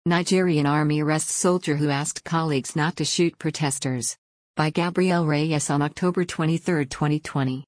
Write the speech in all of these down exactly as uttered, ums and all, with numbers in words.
Nigerian army arrests soldier who asked colleagues not to shoot protesters. By Gabriel Reyes on October twenty-third, twenty twenty.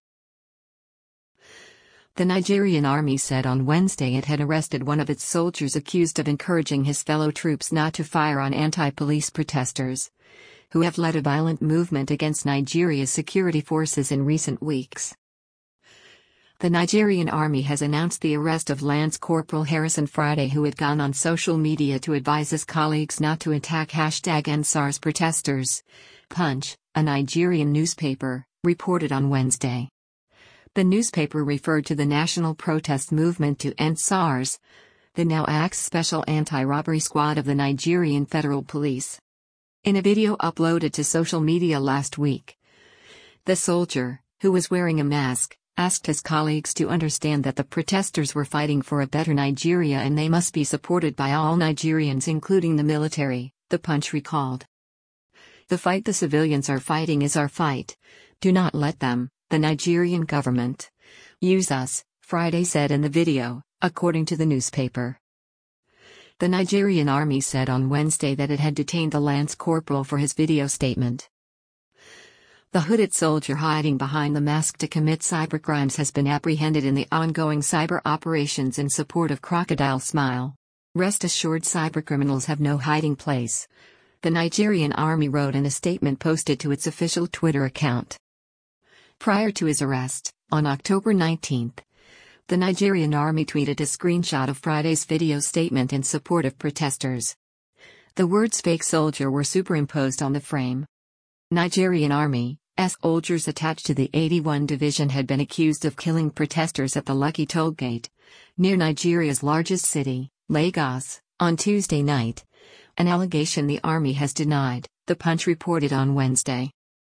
The Nigerian army said on Wednesday it had arrested one of its soldiers accused of encouraging his fellow troops not to fire on anti-police protesters, who have led a violent movement against Nigeria's security forces in recent weeks. The Nigerian army has announced the arrest of Lance Corporal Harrison Friday, who had gone on social media to advise his colleagues not to attack hashtag EndSARS protesters. Punch, a Nigerian newspaper, reported on Wednesday. The newspaper referred to the national protest movement to end SARS, the now acts Special Anti-Robbery Squad of the Nigerian Federal Police. In a video uploaded to social media last week, the soldier, who was wearing a mask, asked his colleagues to understand that the protesters were fighting for a better Nigeria and they must be supported by all Nigerians, including the military, the Punch recalled. The fight the civilians are fighting is our fight. Do not let them, the Nigerian government, use us, Friday said in the video, according to the newspaper. The Nigerian army said on Wednesday that it had detained the Lance Corporal for his video statement. The hooded soldier hiding behind the mask to commit cybercrimes has been apprehended in the ongoing cyber operations in support of Crocodile Smile. Rest assured, cybercriminals have no hiding place, the Nigerian army wrote in a statement posted to its official Twitter account. Prior to his arrest, on October nineteenth, the Nigerian army tweeted a screenshot of Friday's video statement in support of protesters. The words "fake soldier" were superimposed on the frame. Nigerian Army soldiers attached to the eighty-first Division had been accused of killing protesters at the Lekki toll gate, near Nigeria's largest city, Lagos, on Tuesday night, an allegation the army has denied, the Punch reported on Wednesday.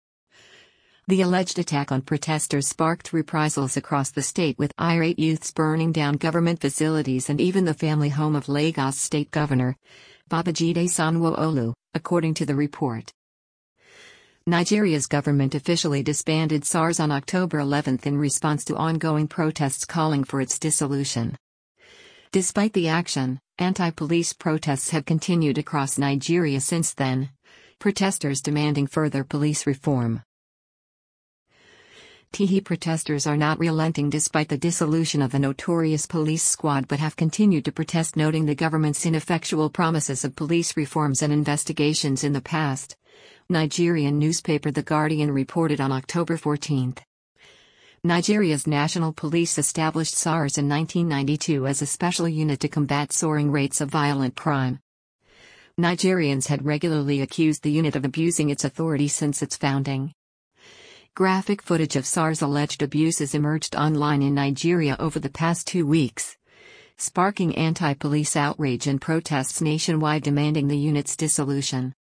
The alleged attack on protesters sparked reprisals across the state, with irate youths burning down government facilities and even the family home of Lagos State Governor Babajide Sanwo-Olu, according to the report. Nigeria's government officially disbanded SARS on October eleventh in response to ongoing protests calling for its dissolution. Despite the action, anti-police protests have continued across Nigeria since then, protesters demanding further police reform. Tehe protesters are not relenting despite the dissolution of the notorious police squad, but have continued to protest, noting the government's ineffectual promises of police reforms and investigations in the past. Nigerian newspaper The Guardian reported on October fourteenth. Nigeria's national police established SARS in nineteen ninety-two as a special unit to combat soaring rates of violent crime. Nigerians had regularly accused the unit of abusing its authority since its founding. Graphic footage of SARS alleged abuses emerged online in Nigeria over the past two weeks, sparking anti-police outrage and protests nationwide demanding the unit's dissolution.